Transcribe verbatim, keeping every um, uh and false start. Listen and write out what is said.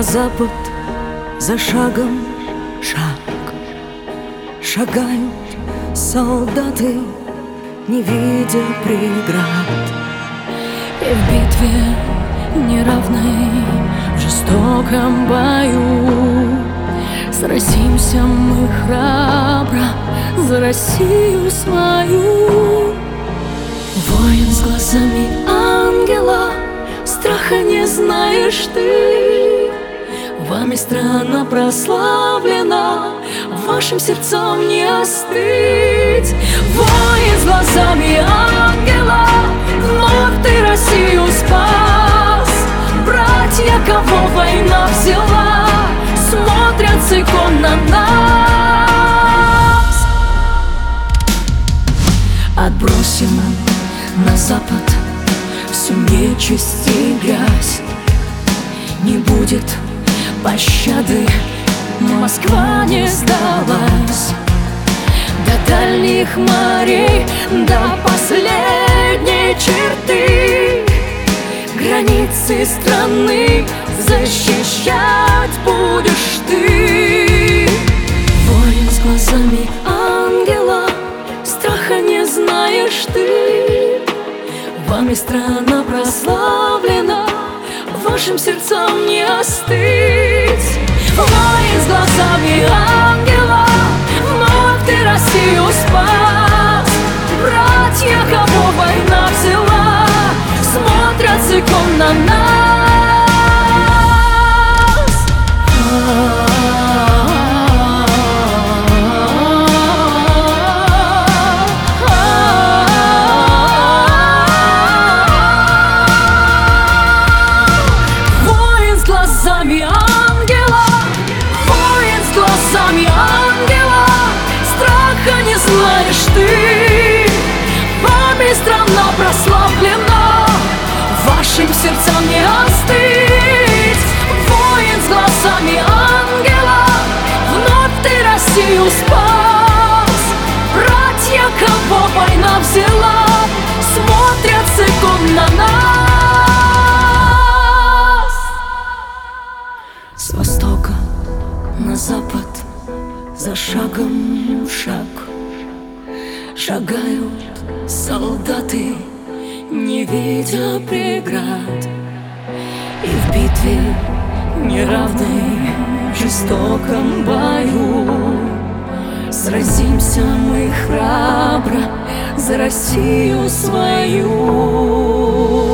запад за шагом шаг шагают солдаты, не видя преград. И в битве неравной, в жестоком бою сразимся мы храбро за Россию свою. Воин с глазами ангела, страха не знаешь ты. Вами страна прославлена, вашим сердцам не остыть. Воин с глазами ангела, вновь ты Россию спас. Братья, кого война взяла, смотрят с икон на нас. Отбросим на запад всю нечисть и грязь. Не будет пощады, Москва не сдалась. До дальних морей, до последней черты границы страны защищать будешь ты. Воин с глазами ангела, страха не знаешь ты. Вами страна прославлена, вашим сердцам не остыть. Воин с глазами ангела, вновь ты Россию спас. Братья, кого война взяла, смотрят с икон на нас. Воин с глазами ангела, воин с глазами ангела, страха не знаешь ты. Вами страна прославлена, вашим сердцам не остыть. Воин с глазами ангела, вновь ты Россию спас. Братья, кого война взяла, смотрят с икон на нас. С востока на запад за шагом шаг шагают солдаты, не видя преград. И в битве неравной, в жестоком бою сразимся мы храбро за Россию свою.